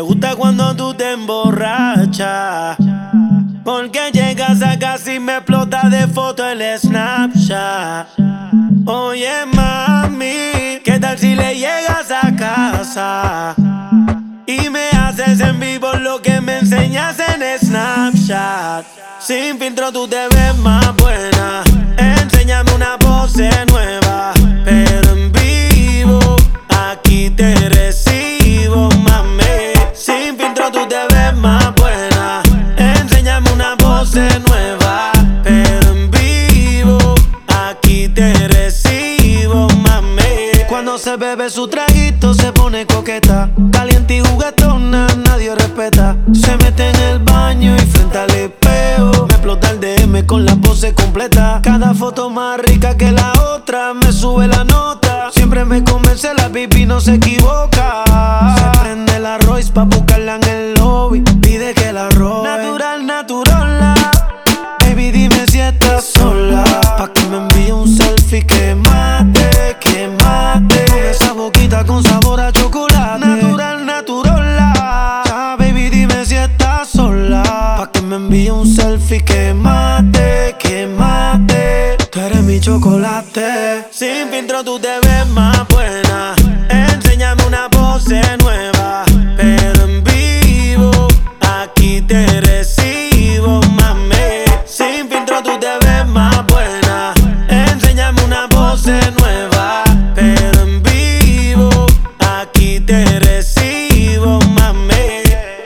me gusta cuando tú te emborrachas, porque llegas a casa y me explota de foto el Snapchat. Oye mami, ¿qué tal si le llegas a casa y me haces en vivo lo que me enseñas en Snapchat? Sin filtro tú te ves más buena, enséñame una pose nueva, pero en vivo aquí te recibo, mami. Sin filtro tú te ves más buena, enséñame una pose nueva, pero en vivo aquí te recibo, mami. Cuando se bebe su traguito se pone coqueta, caliente y juguetona, nadie respeta. Se mete en el baño y frente al espejo me explota el DM con la pose completa. Cada foto más rica que la otra, me sube la nota. Siempre me convence, la pipi no se equivoca. Se prende la Royce pa' buscarla en el lobby, pide que la robe. Natural, natural, baby dime si estás sola, pa' que me envíe un selfie que mate, que mate. Con esa boquita con sabor a chocolate. Natural, natural, baby dime si estás sola, pa' que me envíe un selfie que mate, que mate. Tú eres mi chocolate. Sin filtro tú te ves más buena, enséñame una pose nueva, pero en vivo aquí te recibo, mami. Sin filtro tú te ves más buena, enséñame una pose nueva, pero en vivo aquí te recibo, mami.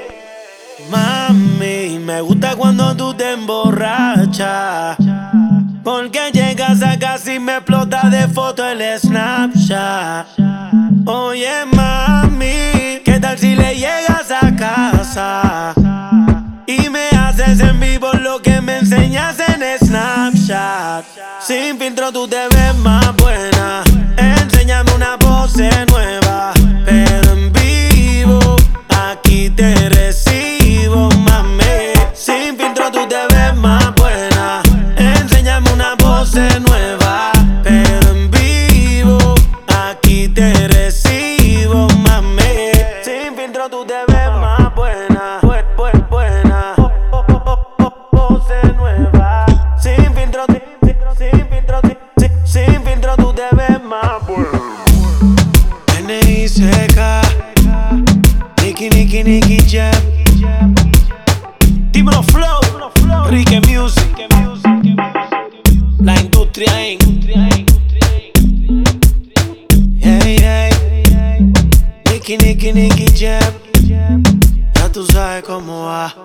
Mami, me gusta cuando tú te emborrachas, porque llegas a casa y me explota de foto el Snapchat. Oye mami, ¿qué tal si le llegas a casa y me haces en vivo lo que me enseñas en Snapchat? Sin filtro tú te ves más buena, enséñame una pose nueva, pero en vivo aquí te recibo, mami. Sin filtro tú te ves más buena, enséñame una pose nueva, pero en vivo aquí te recibo, mami. Sin filtro tú te ves más buena, buena, pose nueva. Sin filtro, sin filtro tú te ves más buena. N.I.C.K. Nicky Jam. Dímelo Flow, Rique Music, la industria Inc. Nicky Jam. Ya tú sabes cómo va.